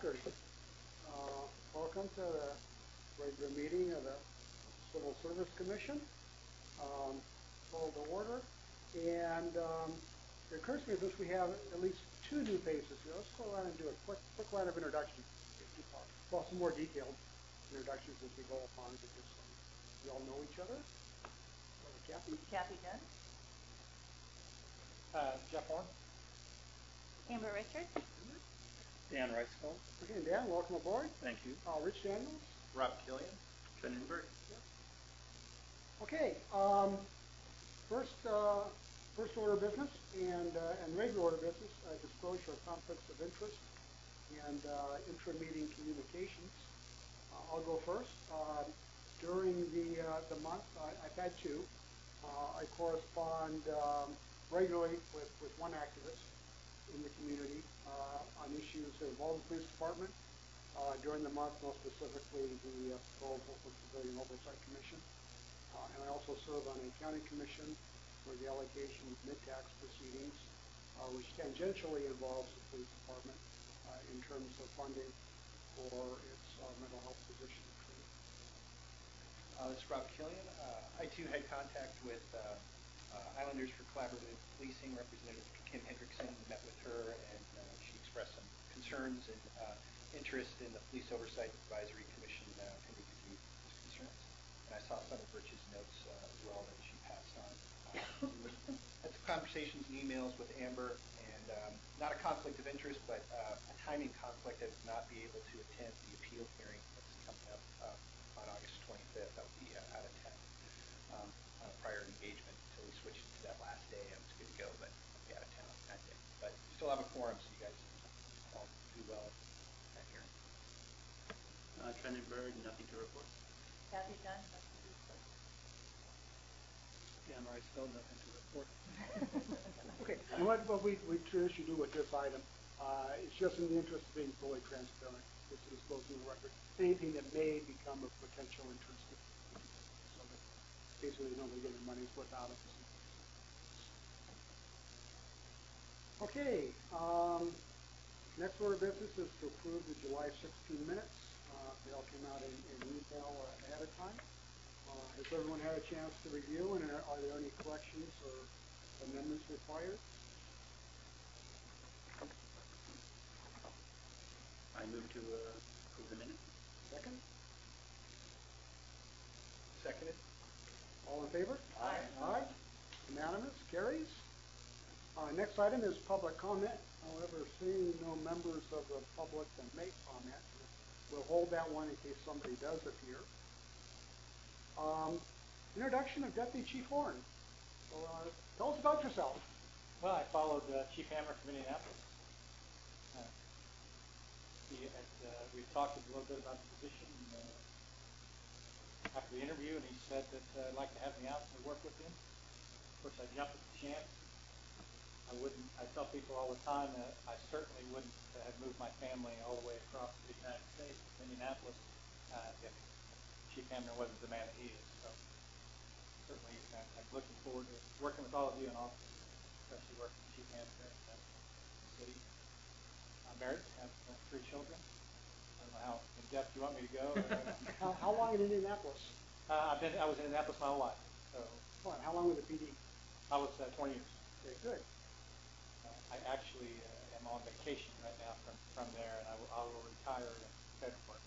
record. Welcome to the regular meeting of the Civil Service Commission. Call to order. And it occurs to me that we have at least two new faces here. Let's go around and do a quick round of introductions. Well, some more detailed introductions as we go upon, because we all know each other. Kathy? Kathy Dunn. Jeff Horn. Amber Richards. Dan Reisfeld. Okay, and Dan, welcome aboard. Thank you. Rich Daniels. Rob Killian. Ken Newberg. Okay, first order of business and regular order of business, disclosure of conflicts of interest and intra-meeting communications. I'll go first. During the month, I've had two. I correspond regularly with one activist in the community on issues that involve the police department. During the month, most specifically, the proposal for the Civilian Oversight Commission. And I also serve on a county commission for the allocation of mid-tax proceedings, which tangentially involves the police department in terms of funding for its mental health position. This is Rob Killian. I too had contact with Islanders for Collaborative Policing Representative Kim Hendrickson. We met with her, and she expressed some concerns and interest in the Police Oversight Advisory Commission committee review concerns. And I saw some of Rich's notes as well that she passed on. Had some conversations and emails with Amber, and not a conflict of interest, but a timing conflict. I would not be able to attend the appeal hearing that's coming up on August 25th. I'll be out of town on a prior engagement until we switched to that last day. I was good to go, but I'll be out of town that day. But still have a quorum, so you guys all do well at that hearing. Ken Newberg, nothing to report. Kathy Dunn, nothing to report. Dan Reisfeld, nothing to report. Okay, and what we traditionally do with this item, it's just in the interest of being fully transparent, just to disclose in the record anything that may become of potential interest. So that basically nobody getting money's worth out of this. Okay, next order of business is to approve the July 16 minutes. They all came out in email ahead of time. Has everyone had a chance to review, and are there any corrections or amendments required? I move to approve the minutes. Second? Seconded. All in favor? Aye. Aye. Unanimous. Carries. Next item is public comment. However, seeing no members of the public that make comment, we'll hold that one in case somebody does appear. Introduction of Deputy Chief Horn. So, tell us about yourself. Well, I followed Chief Hammer from Indianapolis. We talked a little bit about the position after the interview, and he said that I'd like to have me out and work with him. Of course, I jumped at the chance. I tell people all the time that I certainly wouldn't have moved my family all the way across the United States to Indianapolis if Chief Hammer wasn't the man that he is. So certainly I'm looking forward to working with all of you in office, especially working with Chief Hammer in the city. I'm married, have 3 children. I don't know how in depth you want me to go. How long in Indianapolis? I was in Indianapolis my whole life. So how long with the PD? I was 20 years. Okay, good. I actually am on vacation right now from there, and I will retire in February.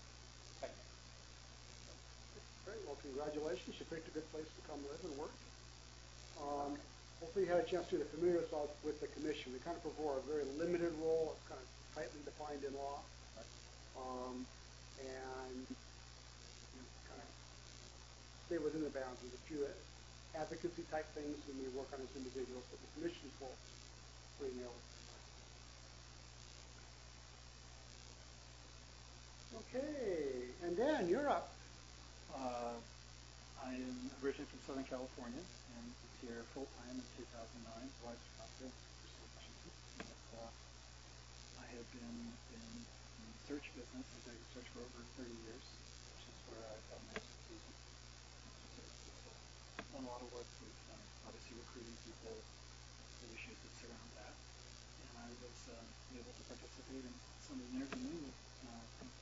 Great. Well, congratulations. You picked a good place to come live and work. Hopefully you had a chance to familiar yourself with the commission. We kind of prefer a very limited role. It's kind of tightly defined in law. And kind of stay within the bounds. There's a few advocacy type things when we work on as individuals, but the commission's role is pretty narrow. Okay, and Dan, you're up. I am originally from Southern California and was here full-time in 2009. Wife's doctor. I have been in the search business, executive search, for over 30 years, which is where I've got my expertise. I've done a lot of work with, obviously, recruiting people, the issues that surround that. And I was able to participate in some of the interviewing with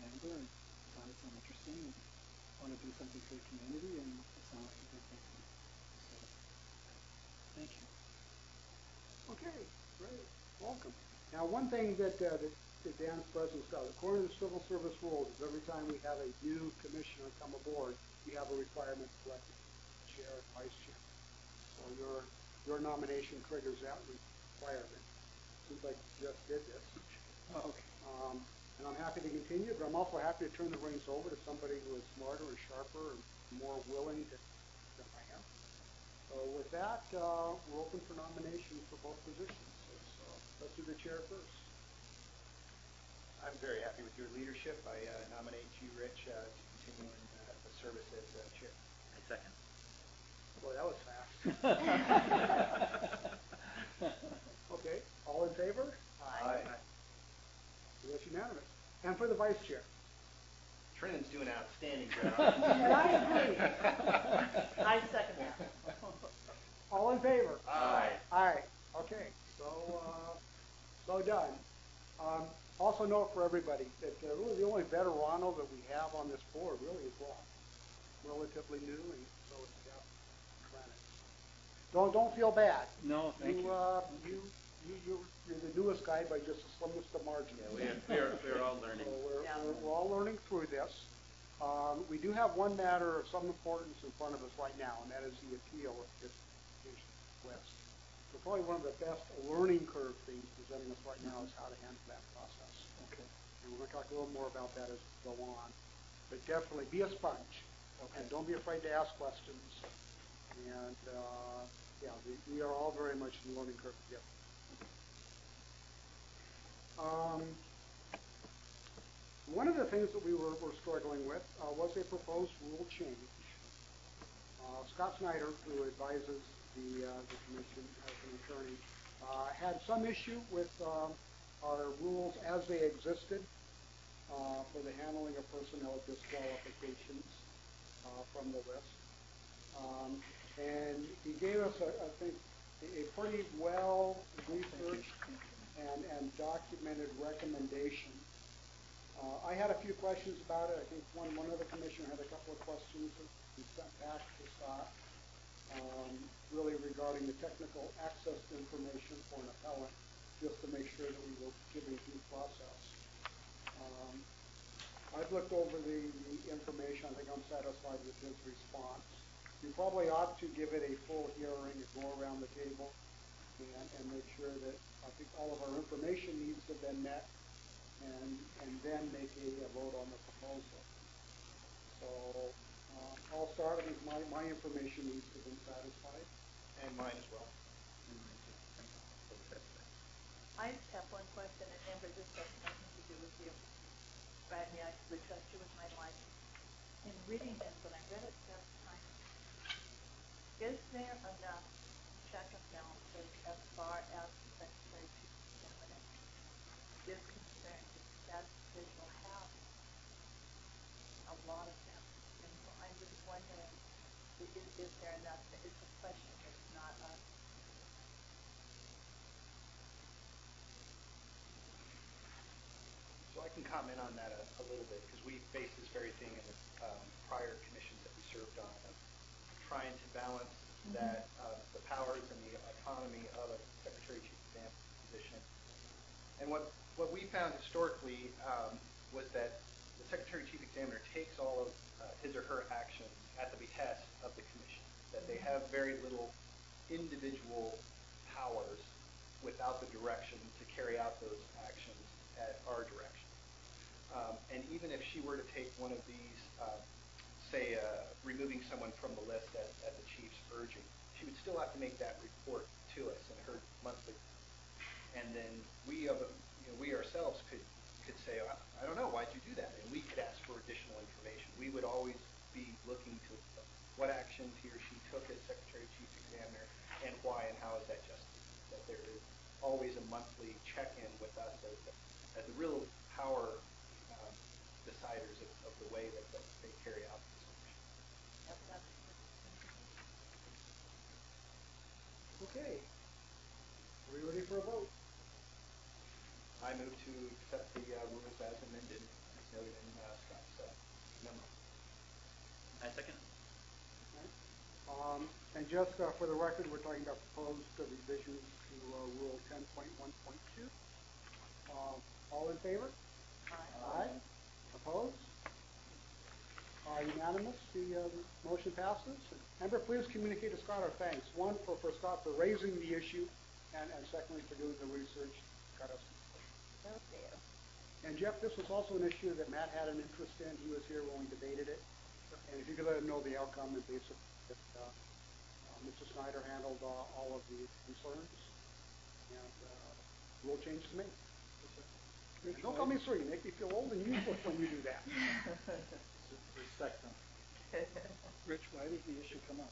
Amber and thought it sounded interesting and want to do something for the community, and it sounded like a good thing. So, thank you. Okay, great, welcome. Now, one thing that Dan's presence does, according to the civil service rules, is every time we have a new commissioner come aboard, we have a requirement to elect the chair and vice chair. So your nomination triggers that requirement. Seems like you just did this. Oh, okay. And I'm happy to continue, but I'm also happy to turn the reins over to somebody who is smarter and sharper and more willing than I am. So with that, we're open for nominations for both positions. So let's do the chair first. I'm very happy with your leadership. I nominate you, Rich, to continue in the service as chair. I second. Boy, that was fast. Okay, all in favor? Aye. That's unanimous. And for the vice chair? Trinin's doing an outstanding job. And I agree. I second that. All in favor? Aye. Aye. Okay, so done. Also note for everybody that really the only veterano that we have on this board really is Rob. Relatively new, and so is Jeff Cranich. Don't feel bad. No, thank you. You're the newest guy by just the slimmest of margins. Yeah, we're all learning. So Yeah. we're all learning through this. We do have one matter of some importance in front of us right now, and that is the appeal of the Education West. So probably one of the best learning curve things presenting us right now is how to handle that process. Okay. And we're going to talk a little more about that as we go on. But definitely be a sponge, and don't be afraid to ask questions. And yeah, we are all very much in the learning curve together. One of the things that we were struggling with was a proposed rule change. Scott Snyder, who advises the commission as an attorney, had some issue with our rules as they existed for the handling of personnel disqualifications from the list. And he gave us, I think, a pretty well researched and documented recommendation. I had a few questions about it. I think one other commissioner had a couple of questions that we sent back to Scott, really regarding the technical access to information for an appellant, just to make sure that we were giving due process. I've looked over the information. I think I'm satisfied with his response. You probably ought to give it a full hearing and go around the table and make sure that I think all of our information needs to have been met, and then make a vote on the proposal. So I'll start. I think my information needs to have been satisfied. And mine as well. I just have one question, and Amber, this has nothing to do with you. But I would trust you with my life. In reading this, when I read it several times, is there enough check and balances as far as the Secretary of Examination is concerned? That they will have a lot of them. And so I'm just wondering, is there enough? It's a question. It's not a... So I can comment on that a little bit, because we faced this very thing in the prior commissions that we served on, of trying to balance that the powers and the autonomy of a Secretary Chief Examiner position. And what we found historically was that the Secretary Chief Examiner takes all of his or her actions at the behest of the commission, that they have very little individual powers without the direction to carry out those actions at our direction. And even if she were to take one of these, say, removing someone from the list at the chief's urging, she would still have to make that report to us in her monthly. And then we ourselves could say, I don't know, why'd you do that? And we could ask for additional information. We would always be looking to what actions he or she took as Secretary Chief Examiner and why and how is that justified. That there is always a monthly check-in with us as the real power deciders of the way that they carry out this function. Okay. Are we ready for a vote? I move to accept the rules as amended. noted in Scott's memo. I second. And just for the record, we're talking about proposed revisions to Rule 10.1.2. All in favor? Aye. Opposed? Unanimous. The motion passes. Amber, please communicate to Scott our thanks. One, for Scott for raising the issue, and secondly, for doing the research. Got us. Okay. And Jeff, this was also an issue that Matt had an interest in. He was here when we debated it. And if you could let him know the outcome, and basically that Mr. Snyder handled all of the concerns, and rule changes made. And don't call me sir. You make me feel old and useless when you do that. Respect them. Rich, why did the issue come up?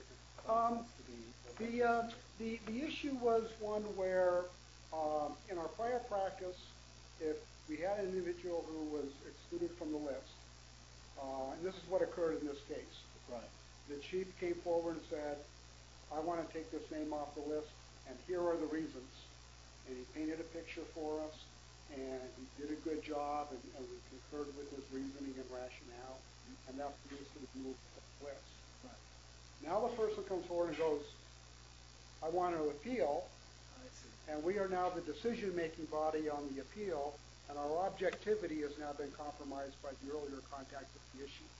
The issue was one where, in our prior practice, if we had an individual who was excluded from the list, and this is what occurred in this case. Right. The chief came forward and said, I want to take this name off the list, and here are the reasons. And he painted a picture for us, and he did a good job, and we concurred with his reasoning and rationale, and that produced his move to the list. Right. Now the person comes forward and goes, I want to appeal, I see. and we are now the decision-making body on the appeal, and our objectivity has now been compromised by the earlier contact with the issue.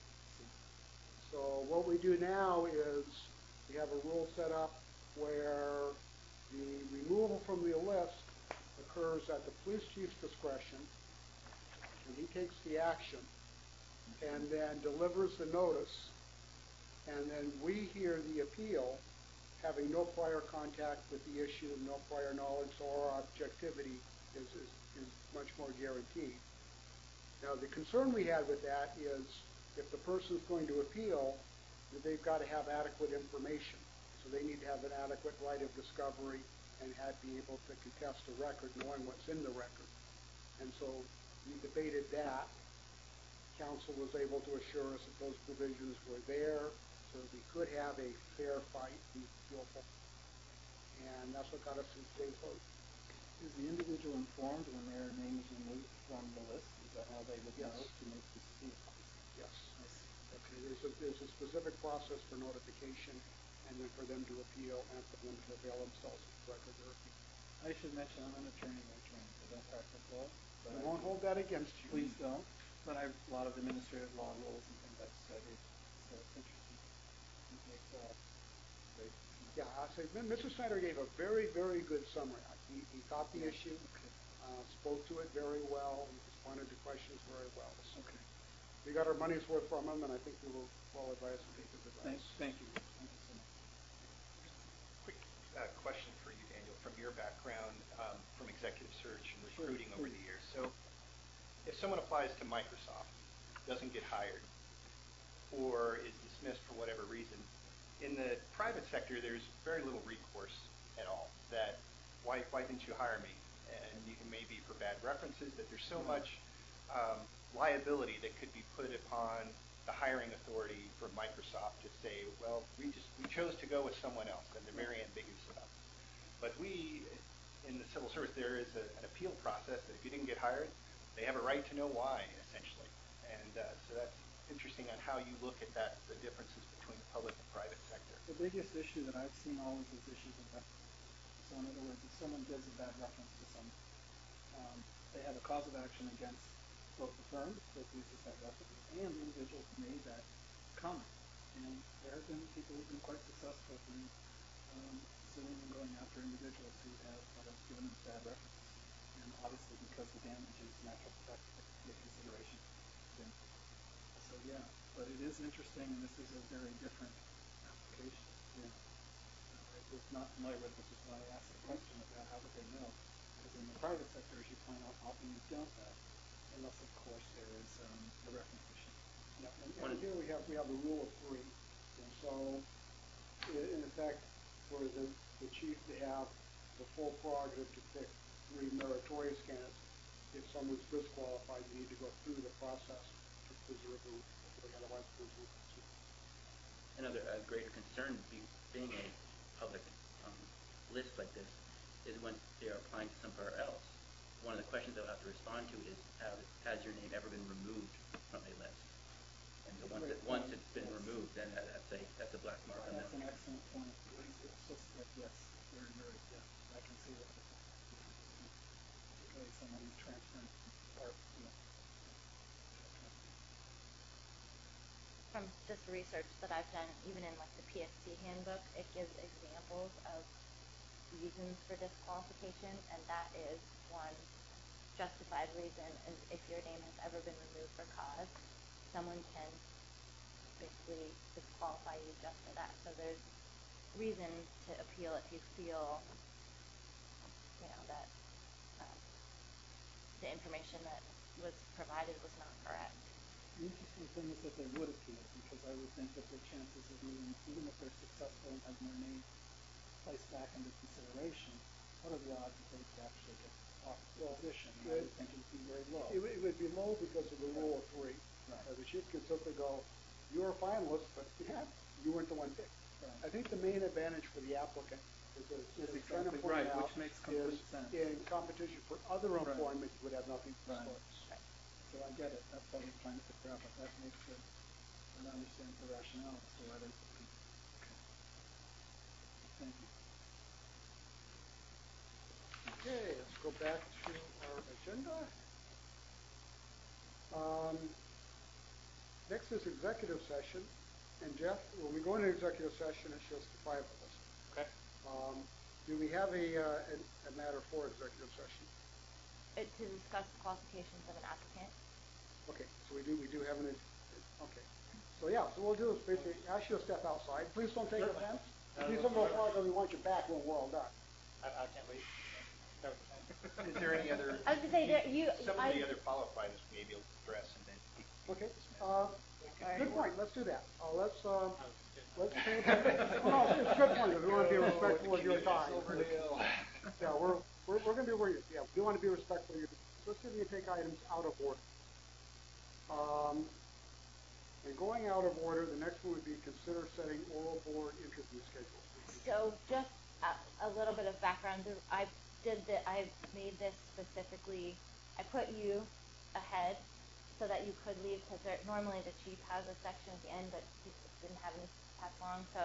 So what we do now is we have a rule set up where the removal from the list occurs at the police chief's discretion, and he takes the action and then delivers the notice, and then we hear the appeal, having no prior contact with the issue, no prior knowledge, so our objectivity is much more guaranteed. Now, the concern we had with that is if the person is going to appeal, they've got to have adequate information. So they need to have an adequate right of discovery and be able to contest a record, knowing what's in the record. And so we debated that. Council was able to assure us that those provisions were there so that we could have a fair fight, be skillful. And that's what got us to today's vote. Is the individual informed when their name is removed from the list? Is that how they would know to make this appeal? Yes. I see. Okay, there's a specific process for notification, and then for them to appeal, and for them to avail themselves of the record of their appeal. I should mention I'm an attorney by training. I don't practice law. But I won't hold that against you. Please don't. But I have a lot of administrative law rules and things I've studied, so it's interesting. You make great. Yeah, I say Mr. Snyder gave a very, very good summary. He caught the issue, spoke to it very well, and responded to questions very well. So Okay. we got our money's worth from him, and I think we were well advised to take his advice. Thank you. Thank you so much. Quick question for you, Daniel, from your background from executive search and recruiting over the years. So if someone applies to Microsoft, doesn't get hired, or is dismissed for whatever reason, in the private sector, there's very little recourse at all. That why didn't you hire me? And you can maybe for bad references, that there's so much liability that could be put upon the hiring authority for Microsoft to say, well, we chose to go with someone else, and they're very ambiguous about it. But in the civil service, there is an appeal process that if you didn't get hired, they have a right to know why, essentially. And so that's interesting on how you look at that, the differences between the public and private sector. The biggest issue that I've seen always is issues of reference. So in other words, if someone gives a bad reference to someone, they have a cause of action against both the firm that uses that reference and the individual who made that comment. And there have been people who've been quite successful in suing and going after individuals who have given them bad references. And obviously because the damage is natural the consideration. So yeah, but it is interesting, and this is a very different application. Yeah. I was not familiar with, which is why I asked the question about how would they know. Because in the private sector, as you point out, often you don't know, unless of course there is a reference issue. Yeah, and here we have the rule of three. And so, in effect, for the chief to have the full prerogative to pick three meritorious candidates, if someone's disqualified, you need to go through the process to preserve the rule. Otherwise, Another greater concern being a public list like this is when they are applying to somewhere else. One of the questions they'll have to respond to is, has your name ever been removed from a list? And so once it's been removed, then that's a black mark on That's that. an excellent point. It's just that, yes, very, very, yes, I can see that. Particularly someone who's transferring or, you know. From just research that I've done, even in like the PSC handbook, it gives examples of reasons for disqualification, and that is one justified reason. And if your name has ever been removed for cause, someone can basically disqualify you just for that. So there's reason to appeal if you feel, you know, that the information that was provided was not correct. The interesting thing is that they would appeal, because I would think that their chances of moving, even if they're successful in having their name placed back into consideration, what are the odds that they could actually get off the position? I would think it would be very low. It would be low because of the rule of three. Right. The chief could simply go, you were a finalist, but yeah, you weren't the one picked. Right. I think the main advantage for the applicant is that Is it's trying to exactly point right, out which makes complete is sense. in competition for other Right. employment, you would have nothing to Right. disclose. So I get it. That's what I was trying to figure out, but that makes it, and I understand the rationale as to why they would be. Okay. Thank you. Okay, let's go back to our agenda. Next is executive session. And Jeff, when we go into executive session, it's just the five of us. Okay. Do we have a matter for executive session? To discuss the qualifications of an applicant. Okay, so we do have an, okay. So yeah, so we'll do is basically ask you to step outside. Please don't take Certainly. offense. No, Please no, don't go no. far because we want you back when we're all done. I can't wait. Is there any other? I was gonna say that Some of the other follow-up items we may be able to address and then. Okay, Alright. good point. Let's do that. Let's pay attention. No, it's a good point because we want to be respectful of your time. Yeah, we're going to be where you. Yeah, we want to be respectful of your. Let's see if we can take items out of order. And going out of order, the next one would be consider setting oral board interview schedules. So just a little bit of background. I made this specifically. I put you ahead so that you could leave, because normally the chief has a section at the end, but he didn't have any pass along. So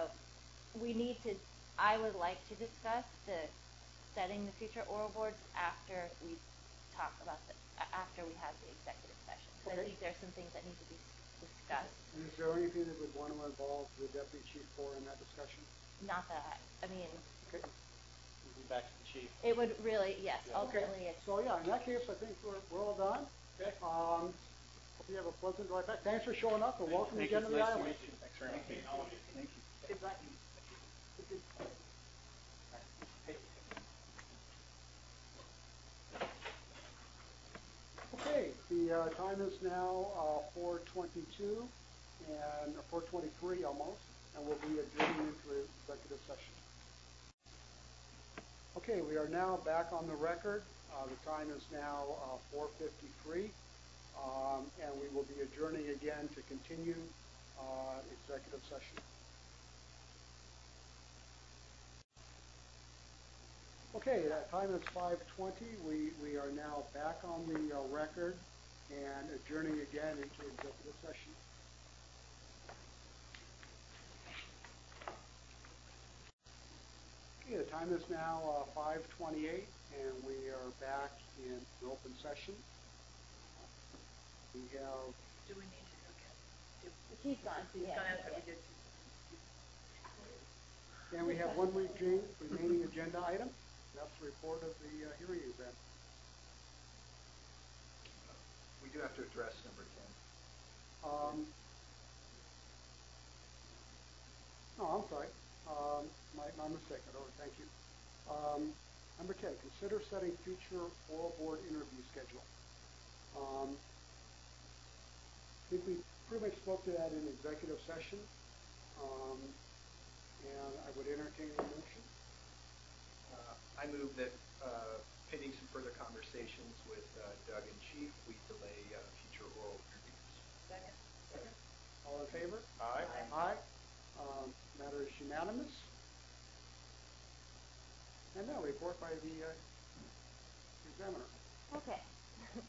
I would like to discuss setting the future oral boards after we talk about after we have the executive session. Because I think there's some things that need to be discussed. And is there anything that would want to involve the deputy chief for in that discussion? Not that, I mean, Okay. We'll be back to the chief. it would really, yes, Yeah. ultimately Okay. it's. So yeah, in that case, I think we're all done. Okay. Hope you have a pleasant drive back. Thanks for showing up and welcome Thank again you. to the Nice to island. meet you. Thanks very much. Thank you. Good luck. Okay, the time is now 4:22 and 4:23 almost, and we'll be adjourning into executive session. Okay, we are now back on the record. The time is now 4:53, and we will be adjourning again to continue executive session. Okay, that time is 5:20. We are now back on the record and adjourning again into executive session. Okay, the time is now 5:28, and we are back in an open session. We have. Do we need to go get? The chief's gone. He's Yeah. gone out, so we did. And we have one remaining agenda item. That's the report of the hearing exam. We do have to address number 10. No, I'm sorry. My mistake. Thank you. Number 10, consider setting future oral board interview schedule. I think we pretty much spoke to that in executive session. And I would entertain a motion. I move that pending some further conversations with Doug and Chief, we delay future oral interviews. Second. All in favor? Aye. Aye. Matter is unanimous. And now report by the examiner. Okay.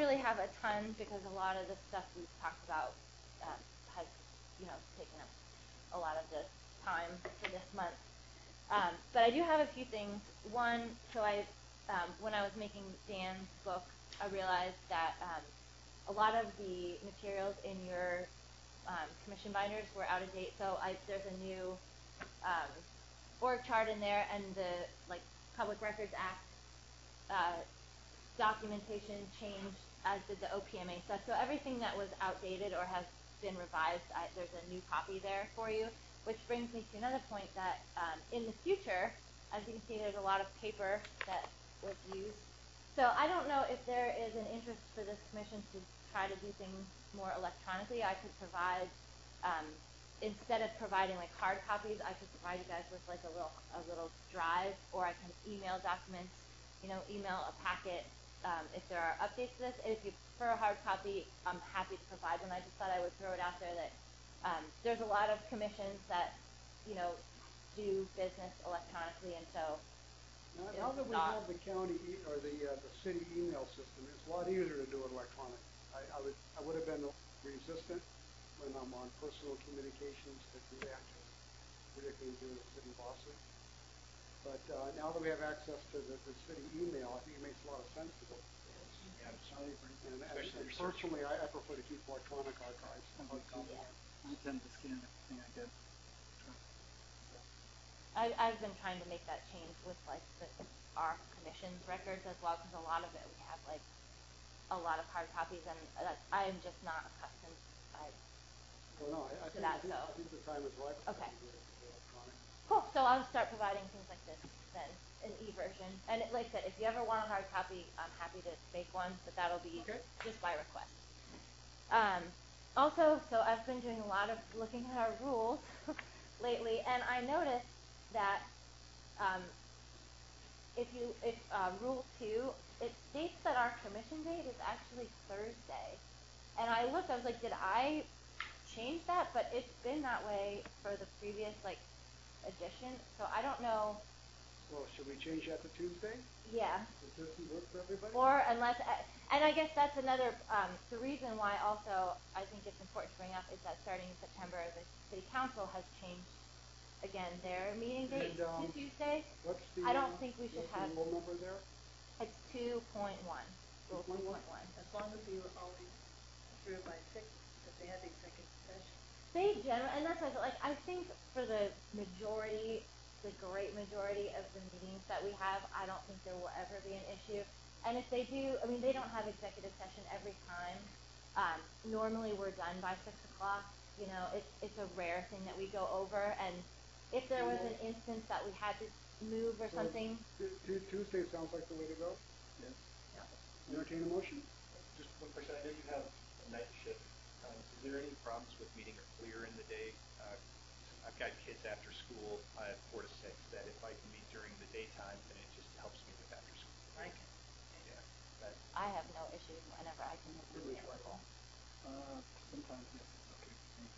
really have a ton because a lot of the stuff we've talked about has, taken up a lot of the time for this month. But I do have a few things. One, so when I was making Dan's book, I realized that a lot of the materials in your commission binders were out of date. So there's a new org chart in there, and the Public Records Act documentation changed, as did the OPMA stuff. So everything that was outdated or has been revised, there's a new copy there for you. Which brings me to another point that in the future, as you can see, there's a lot of paper that was used. So I don't know if there is an interest for this commission to try to do things more electronically. I could provide, instead of providing hard copies, I could provide you guys with a little drive, or I can email documents, email a packet if there are updates to this. If you prefer a hard copy, I'm happy to provide one. I just thought I would throw it out there that there's a lot of commissions that, do business electronically, and so Now that we have the county or the city email system, it's a lot easier to do it electronically. I would have been resistant when I'm on personal communications to do that, particularly to the city bosses. But now that we have access to the city email, I think it makes a lot of sense to go. Yeah, And personally, I prefer to keep electronic archives. I tend to scan everything I get. I've been trying to make that change with our commission's records as well, because a lot of it we have a lot of hard copies, and I am just not accustomed I to that. So I think the time is right. Okay. To do electronic. Cool. So I'll start providing things like this then, an e-version. And like I said, if you ever want a hard copy, I'm happy to make one, but that'll be just by request. Also, so I've been doing a lot of looking at our rules lately, and I noticed that if Rule 2, it states that our commission date is actually Thursday. And I looked, I was like, did I change that? But it's been that way for the previous edition, so I don't know. Well, should we change that to Tuesday? Yeah. Does this work for everybody? Or unless, and I guess that's another, the reason why also I think it's important to bring up is that starting in September, the City Council has changed, again, their meeting date to Tuesday. What's the, I don't think we should have, rule number there? it's 2.1, Rule 2.1. As long as you were always through by 6, because they had the executive session. They generally, and that's I think for the majority, the great majority of the meetings that we have, I don't think there will ever be an issue. And if they do, I mean, they don't have executive session every time. Normally we're done by 6 o'clock. It's a rare thing that we go over. And if there was an instance that we had to move or something. Tuesday sounds like the way to go. Yes. Yeah. Entertain a motion. Just one question. I know you have a night shift. Is there any problems with meeting earlier in the day? I've got kids after school at 4 to 6. That if I can meet during the daytime, then it just helps me with after school. I can. Yeah. I have no issue whenever I can be available. Sometimes yes, it's okay for me.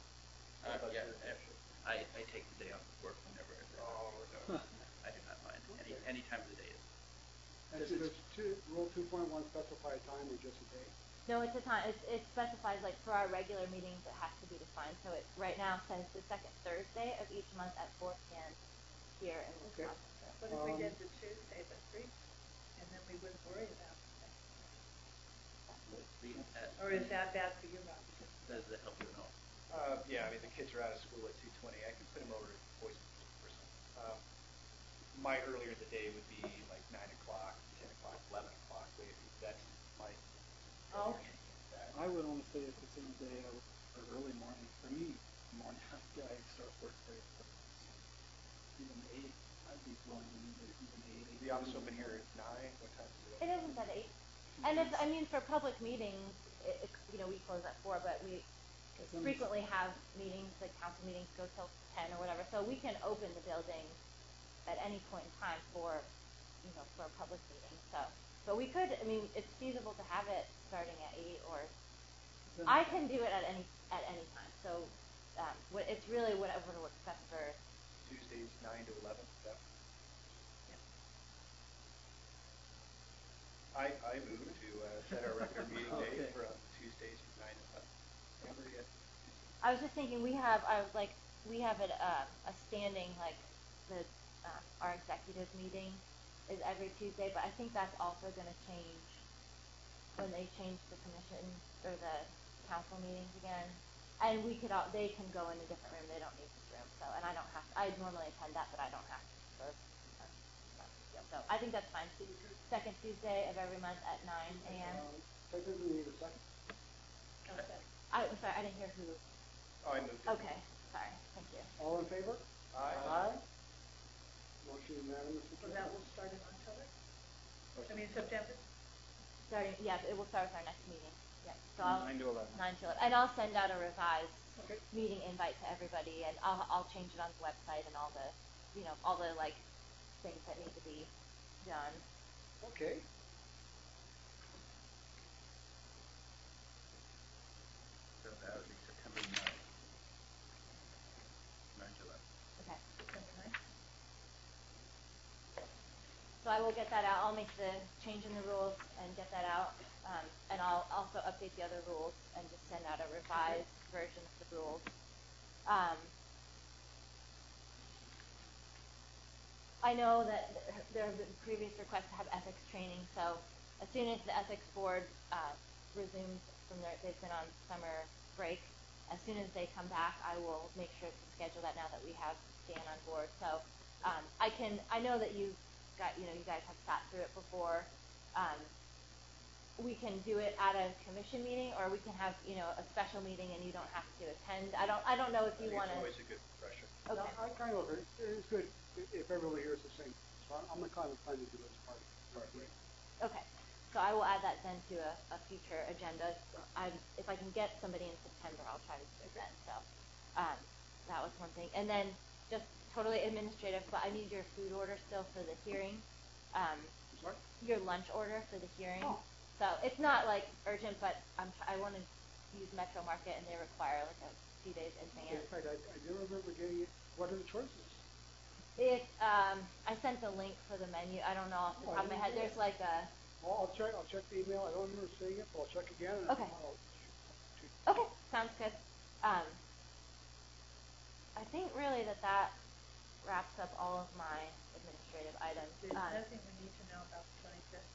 Yeah. I take the day off of work whenever it's I do not mind. Any time of the day. Does Rule 2.1 specify a time or just a day? No, it's a time. It specifies for our regular meetings, it has to be defined. So it right now says the second Thursday of each month at 4 p.m. here in Wisconsin. What if we did the Tuesday at 3, and then we wouldn't worry about it? Or is that bad for you, Rob? Does that help you at all? Yeah, I mean, the kids are out of school at 2:20. I can put them over at Boys or something. My earlier in the day would be 9 o'clock, 10 o'clock, 11 o'clock. That's my... Okay. I would only say if it's in the day or early morning. For me, morning after I start work very early. Even 8, I'd be willing to meet it even 8. The office open here at 9. What time is it? It isn't at 8. And for public meetings, we close at 4, but we frequently have meetings, like council meetings go till 10 or whatever. So we can open the building at any point in time for a public meeting. So, but we could, it's feasible to have it starting at 8, or I can do it at any time. So, it's really whatever works best for. Tuesdays 9 to 11. Yeah. I move to set our regular meeting Okay. date for Tuesdays from 9 to 5. Amber, yeah. I was just thinking we have a standing like the our executive meeting is every Tuesday, but I think that's also going to change when they change the commission or the council meetings again. And they can go in a different room. They don't need this room. So, and I don't have to. I normally attend that, but I don't have to. So I think that's fine. Second Tuesday of every month at 9 a.m. Technically, we need a second. I'm sorry, I didn't hear who. Oh, I moved it. Okay, sorry. Thank you. All in favor? Aye. Motion unanimous. So that will start in October? September? It will start with our next meeting. Yeah. So I'll 9 to 11. 9 to 11, and I'll send out a revised Okay. meeting invite to everybody, and I'll change it on the website and all the like things that need to be done. Okay. So that would be September 9th. 9 to 11. Okay. September 9th? So I will get that out. I'll make the change in the rules and get that out. And I'll also update the other rules and just send out a revised version of the rules. I know that there have been previous requests to have ethics training, so as soon as the ethics board resumes they've been on summer break, as soon as they come back, I will make sure to schedule that now that we have Dan on board. So I know that you guys have sat through it before. We can do it at a commission meeting, or we can have a special meeting and you don't have to attend. I don't know if you want to. It's always a good refresher. Okay. Now, I kind of agree. It's good if everybody here is the same. So I'm kind of planning to do this part. Okay. So I will add that then to a future agenda. If I can get somebody in September, I'll try to do it then. So that was one thing. And then just totally administrative, but I need your food order still for the hearing. Sorry? Your lunch order for the hearing. Oh. So it's not like urgent, but I want to use Metro Market, and they require like a few days in In advance. fact, I do remember getting it. What are the choices? I sent the link for the menu. I don't know off the top of my head. There's like a. Well, I'll check the email. I don't remember seeing it, but I'll check again. And Okay. I'll Okay, sounds good. I think really that wraps up all of my administrative items. There's nothing we need to know about the 25th.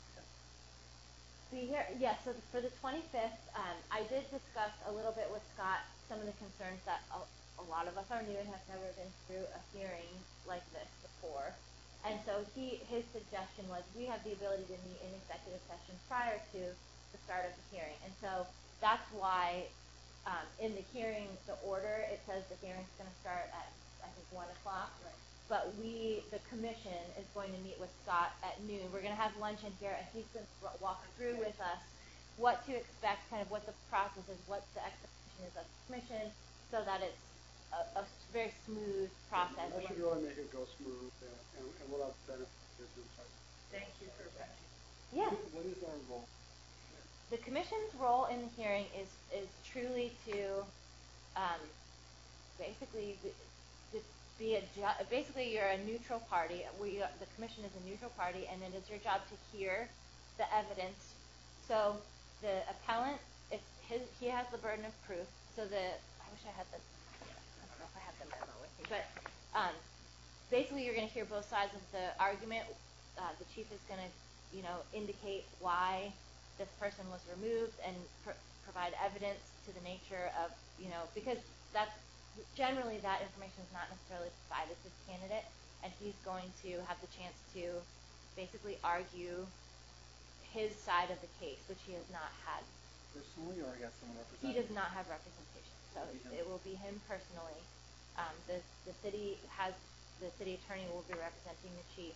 So for the 25th, I did discuss a little bit with Scott some of the concerns that a lot of us are new and have never been through a hearing like this before. And so his suggestion was we have the ability to meet in executive session prior to the start of the hearing. And so that's why in the hearing, the order, it says the hearing's going to start at, I think, 1 o'clock. Right. But the commission is going to meet with Scott at noon. We're going to have lunch in here, and he's going to walk through with us what to expect, kind of what the process is, what the expectation is of the commission, so that it's a very smooth process. That should really make it go smooth, and we'll have benefit of business. Thank you for mentioning. Yeah. What is our role? The commission's role in the hearing is truly to basically basically you're a neutral party. The commission is a neutral party, and it is your job to hear the evidence. So the appellant, he has the burden of proof. So I wish I had I don't know if I have the memo with me, but basically you're going to hear both sides of the argument. The chief is going to indicate why this person was removed and provide evidence to the nature of because that's generally that information is not necessarily provided to the candidate, and he's going to have the chance to basically argue his side of the case, which he has not had. Personally, or he has someone representing? He does not have representation, so it will be him personally. The city attorney will be representing the chief.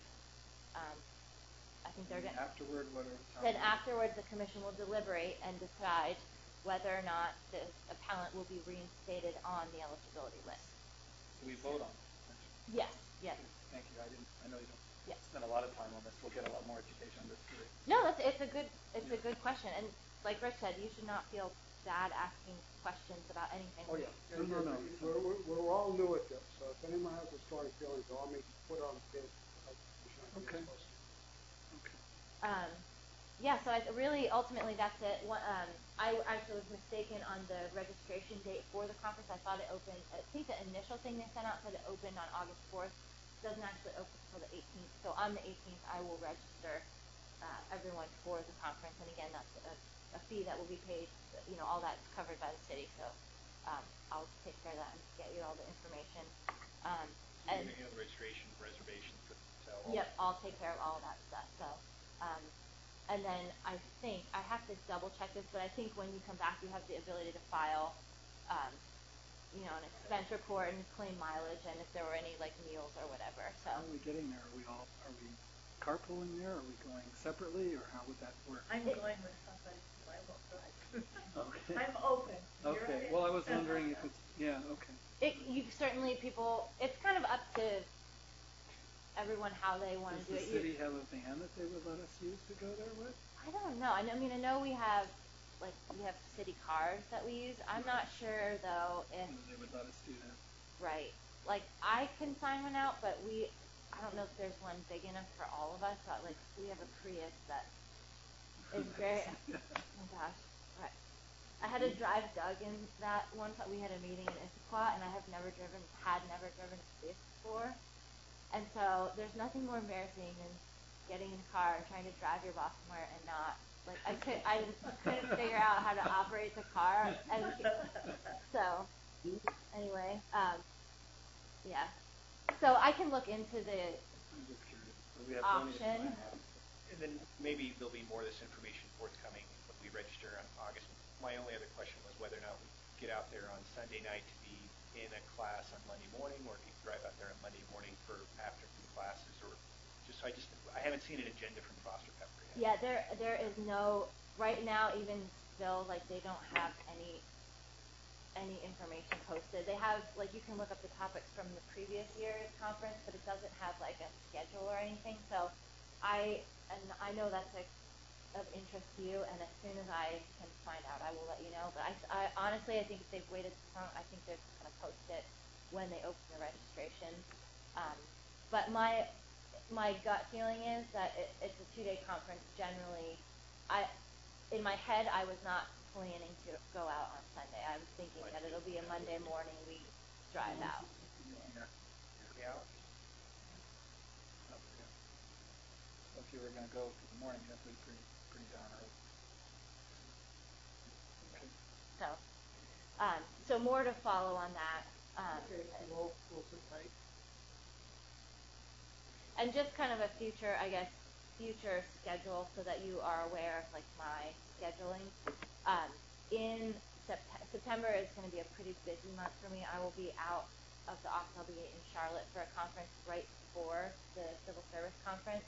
I think they're going. Afterward, Afterwards, the commission will deliberate and decide whether or not the appellant will be reinstated on the eligibility list. We vote on it. Yes. Yes. Thank you. I know you don't Yes. spend a lot of time on this. We'll get a lot more education on this today. No, it's a good question, and like Rich said, you should not feel bad asking questions about anything. Oh, yeah. No. We're all new at this, so if anyone has a strong feeling, they'll all make put on the table. Okay. yeah, so really, ultimately, that's it. I actually was mistaken on the registration date for the conference. I thought it opened, I think the initial thing they sent out said it opened on August 4th. It doesn't actually open until the 18th. So on the 18th, I will register everyone for the conference. And again, that's a fee that will be paid. You know, all that's covered by the city. So I'll take care of that and get you all the information. And you know, the registration, reservation for the hotel. Yep, I'll take care of all of that stuff. So, and then I think I have to double check this, but I think when you come back, you have the ability to file, you know, an expense report and claim mileage, and if there were any like meals or whatever. So. How are we getting there? Are we carpooling there? Are we going separately, or how would that work? I'm going with somebody who I won't drive. Okay. I'm open. Okay. Well, I was wondering if it's okay. You certainly it's kind of up to everyone how they want to do it. Does the city have a van that they would let us use to go there with? I don't know. I mean, I know we have city cars that we use. I'm not sure though if they would let us do that. Right. Like I can sign one out, but I don't know if there's one big enough for all of us. But like we have a Prius that is very. Oh my gosh. Right. I had to drive Doug in that one time. We had a meeting in Issaquah, and I had never driven a Prius before. And so there's nothing more embarrassing than getting in a car and trying to drive your boss somewhere and not I couldn't figure out how to operate the car. And so anyway, yeah. So I can look into the I'm just curious. So we have plenty of option. time. And then maybe there'll be more of this information forthcoming when we register on August. My only other question was whether or not we get out there on Sunday night to be in a class on Monday morning, or if you drive out there on Monday morning for afternoon classes, or I haven't seen an agenda from Foster Pepper yet. Yeah, there is no right now. Even still, like they don't have any information posted. They have you can look up the topics from the previous year's conference, but it doesn't have like a schedule or anything. So I know that's of interest to you, and as soon as I can find out, I will let you know. But I honestly, I think if they've waited this long, I think they're just going to post it when they open the registration. But my gut feeling is that it's a 2-day conference. Generally, in my head, I was not planning to go out on Sunday. I was thinking that it'll be a Monday morning we drive out. Yeah. So if you were going to go for the morning, you have to be pretty darn early. Okay. So more to follow on that. Okay, we'll sit tight. And just kind of a future schedule so that you are aware of my scheduling. In September is going to be a pretty busy month for me. I will be out of the office. I'll be in Charlotte for a conference right before the civil service conference.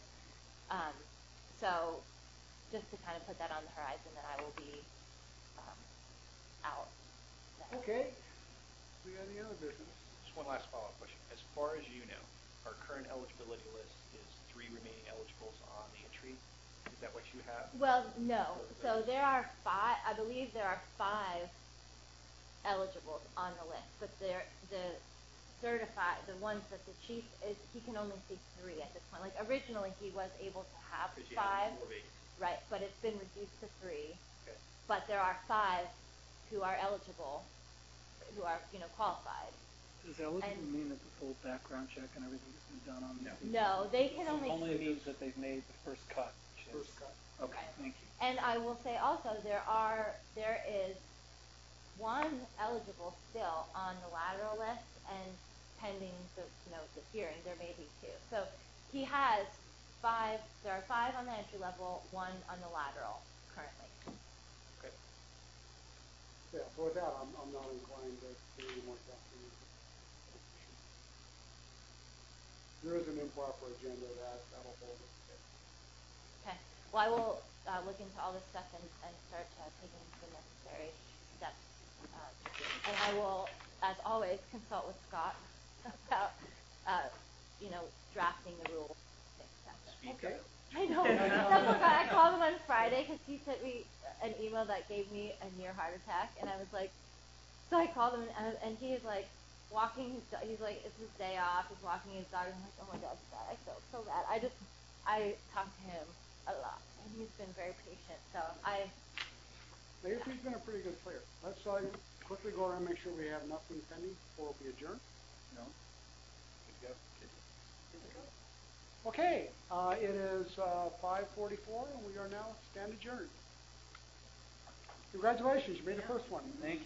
So just to kind of put that on the horizon that I will be out. Okay. We got any other business? Just one last follow-up question. As far as you know, our current eligibility list is 3 remaining eligibles on the entry. Is that what you have? Well, no. So there are 5. I believe there are 5 eligibles on the list, but the certified, the ones that the chief is, he can only see 3 at this point. Like originally, he was able to have 5. Right, but it's been reduced to 3. Okay. But there are 5 who are eligible, who are qualified. Does eligible mean that the full background check and everything has been done on these people? No, they can So only. It only means that they've made the first cut. First cut. Okay, thank you. And I will say also there is 1 eligible still on the lateral list, and pending the hearing, there may be 2. So he has 5. There are 5 on the entry level, 1 on the lateral currently. Okay. Yeah, so with that, I'm not inclined to do any more testing. There is an improper agenda that'll hold it. Okay. Well, I will look into all this stuff and start taking the necessary steps. And I will, as always, consult with Scott about, drafting the rules. Okay. I know. I called him on Friday because he sent me an email that gave me a near heart attack, and I was like, so I called him, and he is like walking his dog. He's like, it's his day off. He's walking his dog. And I'm like, oh my gosh, God, I feel so bad. I talk to him a lot. he's been very patient, so I've, Mayor Pete's been a pretty good player. Let's quickly go around and make sure we have nothing pending before we adjourn. No? Good to go. Okay, it is 5:44, and we are now stand adjourned. Congratulations, you made the first one. Thank you.